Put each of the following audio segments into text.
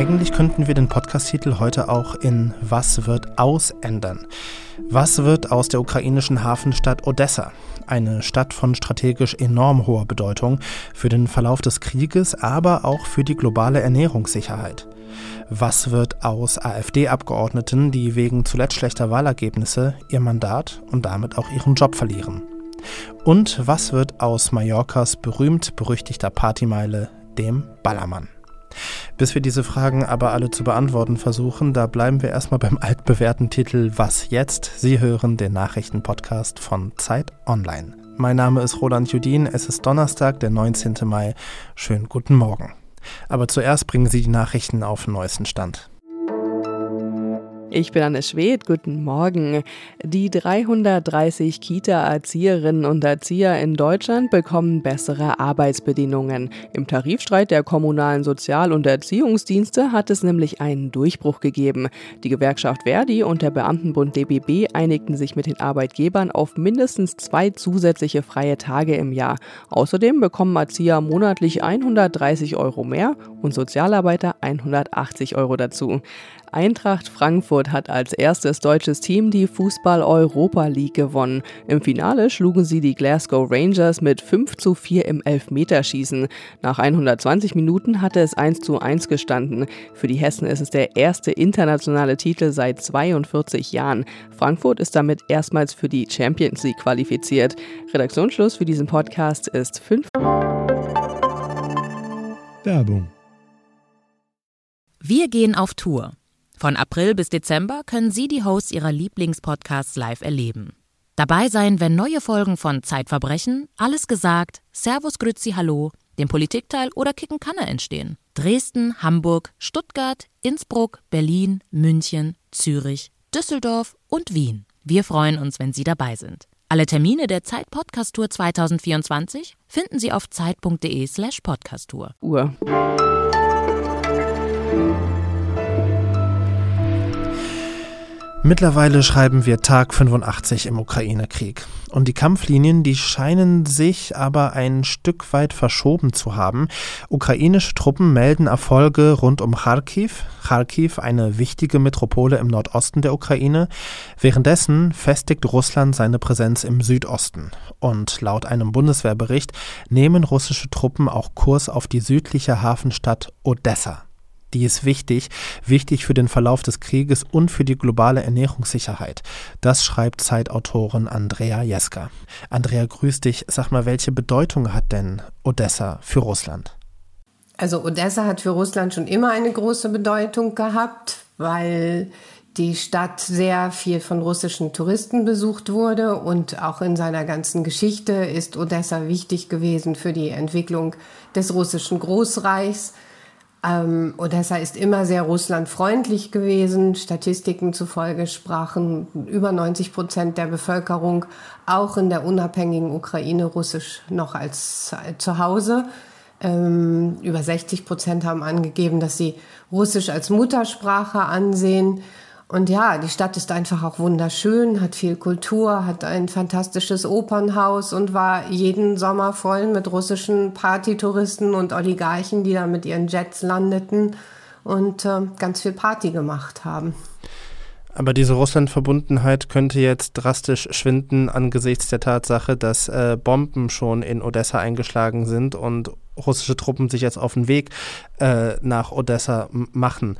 Eigentlich könnten wir den Podcast-Titel heute auch in Was wird aus ändern? Was wird aus der ukrainischen Hafenstadt Odessa? Eine Stadt von strategisch enorm hoher Bedeutung für den Verlauf des Krieges, aber auch für die globale Ernährungssicherheit. Was wird aus AfD-Abgeordneten, die wegen zuletzt schlechter Wahlergebnisse ihr Mandat und damit auch ihren Job verlieren? Und was wird aus Mallorcas berühmt-berüchtigter Partymeile, dem Ballermann? Bis wir diese Fragen aber alle zu beantworten versuchen, da bleiben wir erstmal beim altbewährten Titel Was jetzt? Sie hören den Nachrichtenpodcast von Zeit Online. Mein Name ist Roland Judin, es ist Donnerstag, der 19. Mai. Schönen guten Morgen. Aber zuerst bringen Sie die Nachrichten auf den neuesten Stand. Ich bin Anne Schwedt, guten Morgen. Die 330 Kita-Erzieherinnen und Erzieher in Deutschland bekommen bessere Arbeitsbedingungen. Im Tarifstreit der kommunalen Sozial- und Erziehungsdienste hat es nämlich einen Durchbruch gegeben. Die Gewerkschaft Verdi und der Beamtenbund DBB einigten sich mit den Arbeitgebern auf mindestens 2 zusätzliche freie Tage im Jahr. Außerdem bekommen Erzieher monatlich 130 € mehr und Sozialarbeiter 180 € dazu. Eintracht Frankfurt hat als erstes deutsches Team die Fußball-Europa League gewonnen. Im Finale schlugen sie die Glasgow Rangers mit 5:4 im Elfmeterschießen. Nach 120 Minuten hatte es 1:1 gestanden. Für die Hessen ist es der erste internationale Titel seit 42 Jahren. Frankfurt ist damit erstmals für die Champions League qualifiziert. Redaktionsschluss für diesen Podcast ist 5. Werbung. Wir gehen auf Tour. Von April bis Dezember können Sie die Hosts Ihrer Lieblingspodcasts live erleben. Dabei sein, wenn neue Folgen von Zeitverbrechen, Alles gesagt, Servus Grüezi Hallo, dem Politikteil oder Kicken Kanne entstehen. Dresden, Hamburg, Stuttgart, Innsbruck, Berlin, München, Zürich, Düsseldorf und Wien. Wir freuen uns, wenn Sie dabei sind. Alle Termine der Zeit-Podcast-Tour 2024 finden Sie auf zeit.de/podcasttour. Mittlerweile schreiben wir Tag 85 im Ukraine-Krieg. Und die Kampflinien, die scheinen sich aber ein Stück weit verschoben zu haben. Ukrainische Truppen melden Erfolge rund um Charkiw. Charkiw, eine wichtige Metropole im Nordosten der Ukraine. Währenddessen festigt Russland seine Präsenz im Südosten. Und laut einem Bundeswehrbericht nehmen russische Truppen auch Kurs auf die südliche Hafenstadt Odessa. Die ist wichtig für den Verlauf des Krieges und für die globale Ernährungssicherheit. Das schreibt Zeitautorin Andrea Jeska. Andrea, grüß dich. Sag mal, welche Bedeutung hat denn Odessa für Russland? Also Odessa hat für Russland schon immer eine große Bedeutung gehabt, weil die Stadt sehr viel von russischen Touristen besucht wurde und auch in seiner ganzen Geschichte ist Odessa wichtig gewesen für die Entwicklung des russischen Großreichs. Odessa ist immer sehr russlandfreundlich gewesen. Statistiken zufolge sprachen über 90% der Bevölkerung auch in der unabhängigen Ukraine Russisch noch als zu Hause. Über 60% haben angegeben, dass sie Russisch als Muttersprache ansehen. Und ja, die Stadt ist einfach auch wunderschön, hat viel Kultur, hat ein fantastisches Opernhaus und war jeden Sommer voll mit russischen Partytouristen und Oligarchen, die da mit ihren Jets landeten und ganz viel Party gemacht haben. Aber diese Russland-Verbundenheit könnte jetzt drastisch schwinden angesichts der Tatsache, dass Bomben schon in Odessa eingeschlagen sind und russische Truppen sich jetzt auf den Weg nach Odessa machen.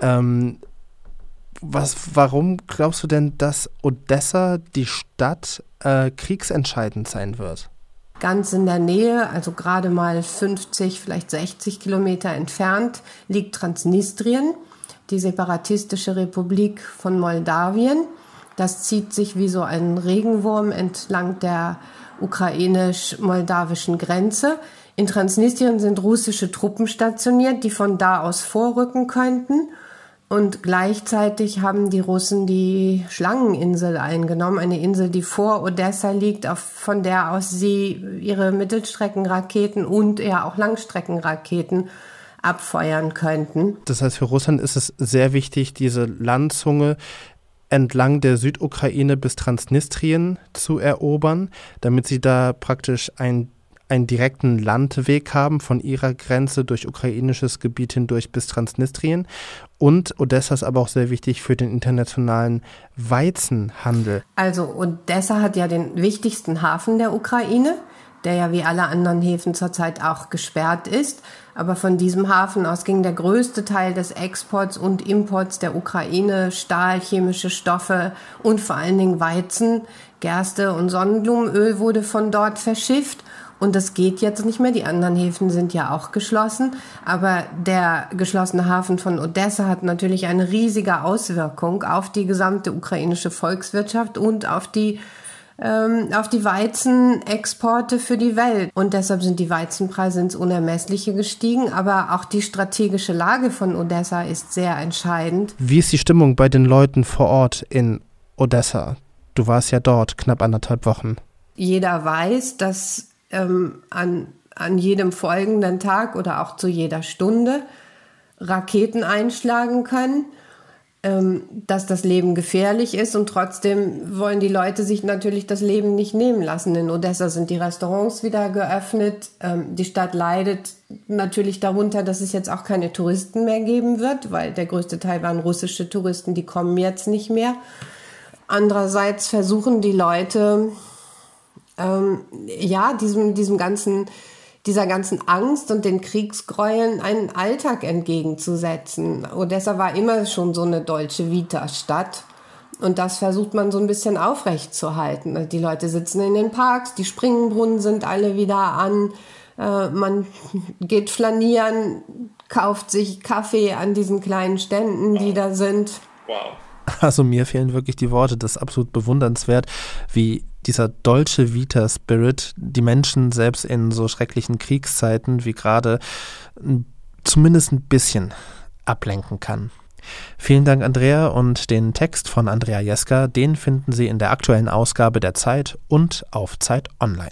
Warum glaubst du denn, dass Odessa, die Stadt, kriegsentscheidend sein wird? Ganz in der Nähe, also gerade mal 50, vielleicht 60 Kilometer entfernt, liegt Transnistrien, die separatistische Republik von Moldawien. Das zieht sich wie so ein Regenwurm entlang der ukrainisch-moldawischen Grenze. In Transnistrien sind russische Truppen stationiert, die von da aus vorrücken könnten. Und gleichzeitig haben die Russen die Schlangeninsel eingenommen, eine Insel, die vor Odessa liegt, von der aus sie ihre Mittelstreckenraketen und ja auch Langstreckenraketen abfeuern könnten. Das heißt, für Russland ist es sehr wichtig, diese Landzunge entlang der Südukraine bis Transnistrien zu erobern, damit sie da praktisch ein einen direkten Landweg haben von ihrer Grenze durch ukrainisches Gebiet hindurch bis Transnistrien. Und Odessa ist aber auch sehr wichtig für den internationalen Weizenhandel. Also Odessa hat ja den wichtigsten Hafen der Ukraine, der ja wie alle anderen Häfen zurzeit auch gesperrt ist. Aber von diesem Hafen aus ging der größte Teil des Exports und Imports der Ukraine, Stahl, chemische Stoffe und vor allen Dingen Weizen, Gerste und Sonnenblumenöl wurde von dort verschifft. Und das geht jetzt nicht mehr. Die anderen Häfen sind ja auch geschlossen. Aber der geschlossene Hafen von Odessa hat natürlich eine riesige Auswirkung auf die gesamte ukrainische Volkswirtschaft und auf die Weizenexporte für die Welt. Und deshalb sind die Weizenpreise ins Unermessliche gestiegen. Aber auch die strategische Lage von Odessa ist sehr entscheidend. Wie ist die Stimmung bei den Leuten vor Ort in Odessa? Du warst ja dort knapp 1,5 Wochen. Jeder weiß, dass an jedem folgenden Tag oder auch zu jeder Stunde Raketen einschlagen können, dass das Leben gefährlich ist und trotzdem wollen die Leute sich natürlich das Leben nicht nehmen lassen. In Odessa sind die Restaurants wieder geöffnet. Die Stadt leidet natürlich darunter, dass es jetzt auch keine Touristen mehr geben wird, weil der größte Teil waren russische Touristen, die kommen jetzt nicht mehr. Andererseits versuchen die Leute dieser ganzen Angst und den Kriegsgräueln einen Alltag entgegenzusetzen. Odessa war immer schon so eine Dolce Vita-Stadt und das versucht man so ein bisschen aufrechtzuerhalten. Die Leute sitzen in den Parks, die Springbrunnen sind alle wieder an, man geht flanieren, kauft sich Kaffee an diesen kleinen Ständen, die da sind. Wow. Also mir fehlen wirklich die Worte, das ist absolut bewundernswert, wie dieser Dolce Vita Spirit die Menschen selbst in so schrecklichen Kriegszeiten wie gerade zumindest ein bisschen ablenken kann. Vielen Dank, Andrea, und den Text von Andrea Jeska, den finden Sie in der aktuellen Ausgabe der Zeit und auf Zeit Online.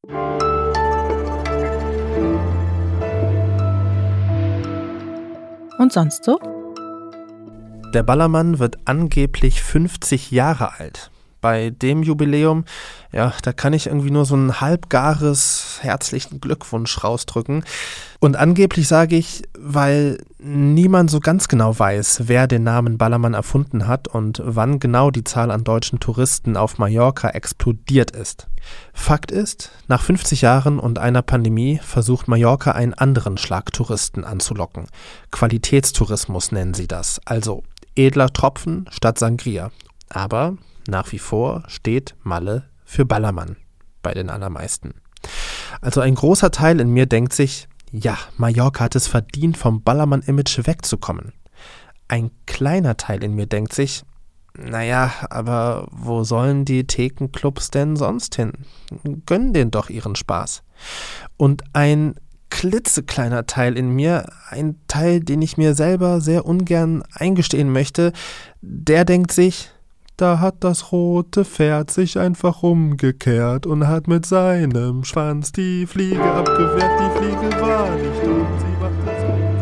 Und sonst so? Der Ballermann wird angeblich 50 Jahre alt. Bei dem Jubiläum, ja, da kann ich irgendwie nur so ein halbgares herzlichen Glückwunsch rausdrücken. Und angeblich sage ich, weil niemand so ganz genau weiß, wer den Namen Ballermann erfunden hat und wann genau die Zahl an deutschen Touristen auf Mallorca explodiert ist. Fakt ist, nach 50 Jahren und einer Pandemie versucht Mallorca einen anderen Schlag Touristen anzulocken. Qualitätstourismus nennen sie das, also edler Tropfen statt Sangria. Aber nach wie vor steht Malle für Ballermann bei den allermeisten. Also ein großer Teil in mir denkt sich, ja, Mallorca hat es verdient, vom Ballermann-Image wegzukommen. Ein kleiner Teil in mir denkt sich, naja, aber wo sollen die Thekenclubs denn sonst hin? Gönn denen doch ihren Spaß. Und ein klitzekleiner Teil in mir, ein Teil, den ich mir selber sehr ungern eingestehen möchte, der denkt sich, da hat das rote Pferd sich einfach umgekehrt und hat mit seinem Schwanz die Fliege abgewehrt. Die Fliege war nicht und sie machte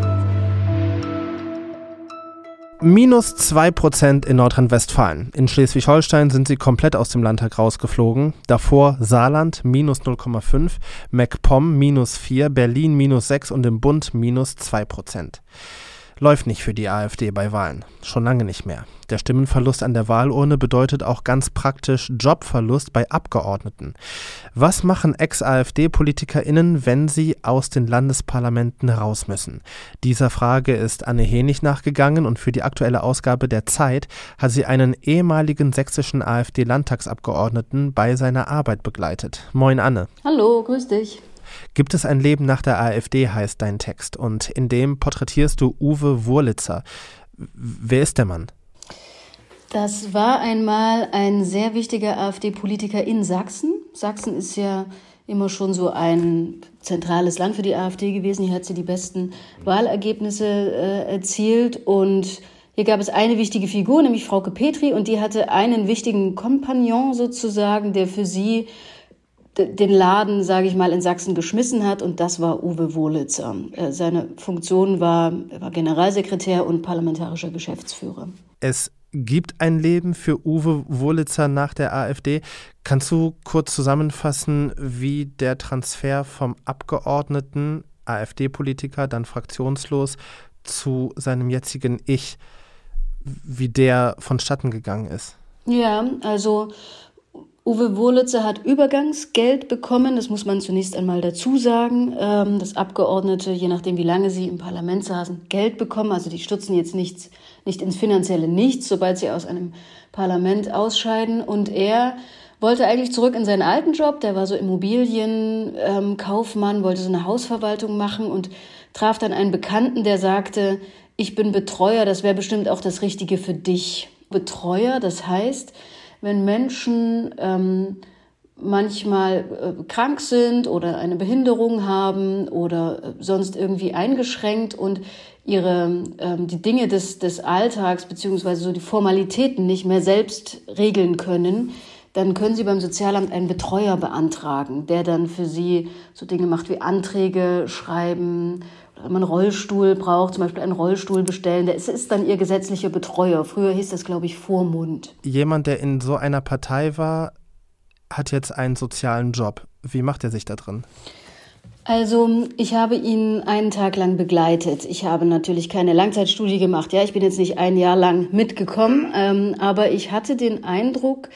so. -2% in Nordrhein-Westfalen. In Schleswig-Holstein sind sie komplett aus dem Landtag rausgeflogen. Davor Saarland -0,5, MacPom -4, Berlin -6 und im Bund -2%. Läuft nicht für die AfD bei Wahlen. Schon lange nicht mehr. Der Stimmenverlust an der Wahlurne bedeutet auch ganz praktisch Jobverlust bei Abgeordneten. Was machen Ex-AfD-PolitikerInnen, wenn sie aus den Landesparlamenten raus müssen? Dieser Frage ist Anne Henig nachgegangen und für die aktuelle Ausgabe der Zeit hat sie einen ehemaligen sächsischen AfD-Landtagsabgeordneten bei seiner Arbeit begleitet. Moin Anne. Hallo, grüß dich. Gibt es ein Leben nach der AfD, heißt dein Text, und in dem porträtierst du Uwe Wurlitzer. Wer ist der Mann? Das war einmal ein sehr wichtiger AfD-Politiker in Sachsen. Sachsen ist ja immer schon so ein zentrales Land für die AfD gewesen. Hier hat sie die besten Wahlergebnisse erzielt und hier gab es eine wichtige Figur, nämlich Frauke Petry, und die hatte einen wichtigen Kompagnon sozusagen, der für sie den Laden, sage ich mal, in Sachsen geschmissen hat, und das war Uwe Wurlitzer. Seine Funktion war Generalsekretär und parlamentarischer Geschäftsführer. Es gibt ein Leben für Uwe Wurlitzer nach der AfD. Kannst du kurz zusammenfassen, wie der Transfer vom Abgeordneten, AfD-Politiker, dann fraktionslos, zu seinem jetzigen Ich, wie der vonstatten gegangen ist? Ja, also Uwe Wurlitzer hat Übergangsgeld bekommen, das muss man zunächst einmal dazu sagen, dass Abgeordnete, je nachdem wie lange sie im Parlament saßen, Geld bekommen. Also die stürzen jetzt nicht ins finanzielle Nichts, sobald sie aus einem Parlament ausscheiden. Und er wollte eigentlich zurück in seinen alten Job, der war so Immobilienkaufmann, wollte so eine Hausverwaltung machen und traf dann einen Bekannten, der sagte, ich bin Betreuer, das wäre bestimmt auch das Richtige für dich. Betreuer, das heißt, wenn Menschen manchmal krank sind oder eine Behinderung haben oder sonst irgendwie eingeschränkt und die Dinge des Alltags beziehungsweise so die Formalitäten nicht mehr selbst regeln können, dann können Sie beim Sozialamt einen Betreuer beantragen, der dann für Sie so Dinge macht wie Anträge schreiben, oder wenn man einen Rollstuhl braucht, zum Beispiel einen Rollstuhl bestellen. Es ist dann Ihr gesetzlicher Betreuer. Früher hieß das, glaube ich, Vormund. Jemand, der in so einer Partei war, hat jetzt einen sozialen Job. Wie macht er sich da drin? Also ich habe ihn einen Tag lang begleitet. Ich habe natürlich keine Langzeitstudie gemacht. Ja, ich bin jetzt nicht ein Jahr lang mitgekommen, aber ich hatte den Eindruck,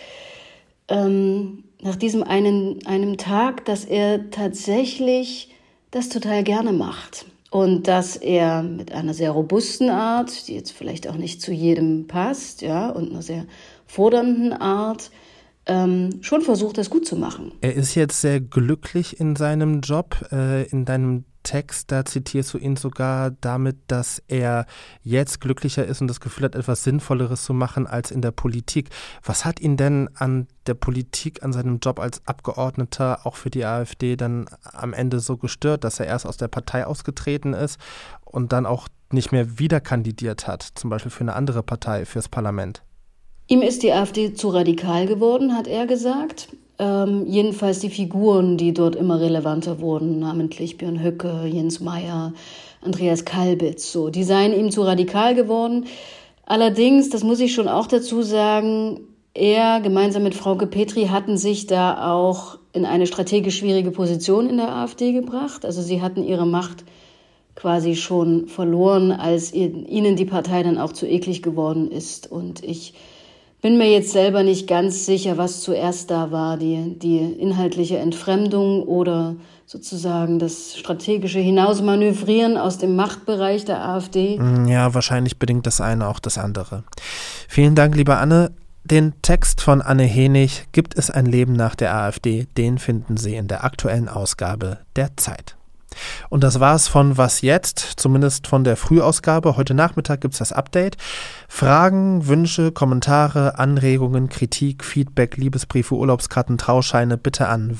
nach diesem einem Tag, dass er tatsächlich das total gerne macht. Und dass er mit einer sehr robusten Art, die jetzt vielleicht auch nicht zu jedem passt, ja, und einer sehr fordernden Art, schon versucht, das gut zu machen. Er ist jetzt sehr glücklich in seinem Job. In deinem Text, da zitierst du ihn sogar damit, dass er jetzt glücklicher ist und das Gefühl hat, etwas Sinnvolleres zu machen als in der Politik. Was hat ihn denn an der Politik, an seinem Job als Abgeordneter, auch für die AfD, dann am Ende so gestört, dass er erst aus der Partei ausgetreten ist und dann auch nicht mehr wieder kandidiert hat, zum Beispiel für eine andere Partei, fürs Parlament? Ihm ist die AfD zu radikal geworden, hat er gesagt. Jedenfalls die Figuren, die dort immer relevanter wurden, namentlich Björn Höcke, Jens Meyer, Andreas Kalbitz, so, die seien ihm zu radikal geworden. Allerdings, das muss ich schon auch dazu sagen, er gemeinsam mit Frauke Petry hatten sich da auch in eine strategisch schwierige Position in der AfD gebracht. Also sie hatten ihre Macht quasi schon verloren, als ihnen die Partei dann auch zu eklig geworden ist. Und ich bin mir jetzt selber nicht ganz sicher, was zuerst da war, die inhaltliche Entfremdung oder sozusagen das strategische Hinausmanövrieren aus dem Machtbereich der AfD. Ja, wahrscheinlich bedingt das eine auch das andere. Vielen Dank, liebe Anne. Den Text von Anne Henig, Gibt es ein Leben nach der AfD? Den finden Sie in der aktuellen Ausgabe der Zeit. Und das war's von Was jetzt, zumindest von der Frühausgabe. Heute Nachmittag gibt's das Update. Fragen, Wünsche, Kommentare, Anregungen, Kritik, Feedback, Liebesbriefe, Urlaubskarten, Trauscheine bitte an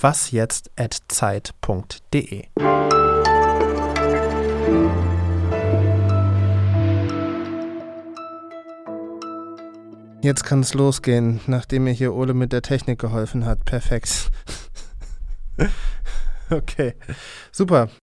wasjetzt@zeit.de. Jetzt kann es losgehen, nachdem mir hier Ole mit der Technik geholfen hat. Perfekt. Okay, super.